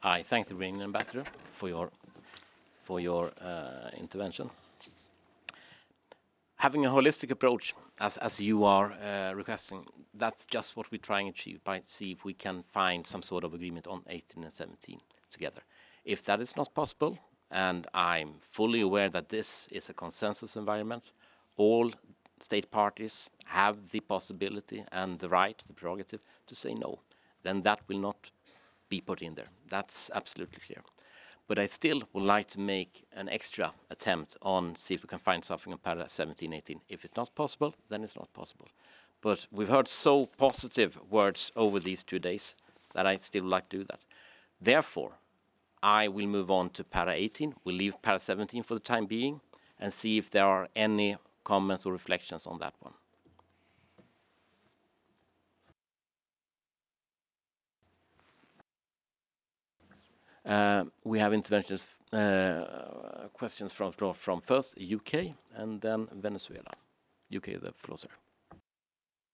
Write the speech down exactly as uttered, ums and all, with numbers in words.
I thank the Iranian ambassador for your for your uh, intervention. Having a holistic approach, as as you are uh, requesting, that's just what we're trying to achieve by see if we can find some sort of agreement on eighteen and seventeen together. If that is not possible, and I'm fully aware that this is a consensus environment, all state parties have the possibility and the right, the prerogative to say no, then that will not be put in there. That's absolutely clear. But I still would like to make an extra attempt on see if we can find something on paragraph seventeen, eighteen. If it's not possible, then it's not possible. But we've heard so positive words over these two days that I still like to do that. Therefore, I will move on to para eighteen. We'll leave para seventeen for the time being and see if there are any comments or reflections on that one. Uh, we have interventions, uh, questions from from first U K and then Venezuela. U K, the floor, sir.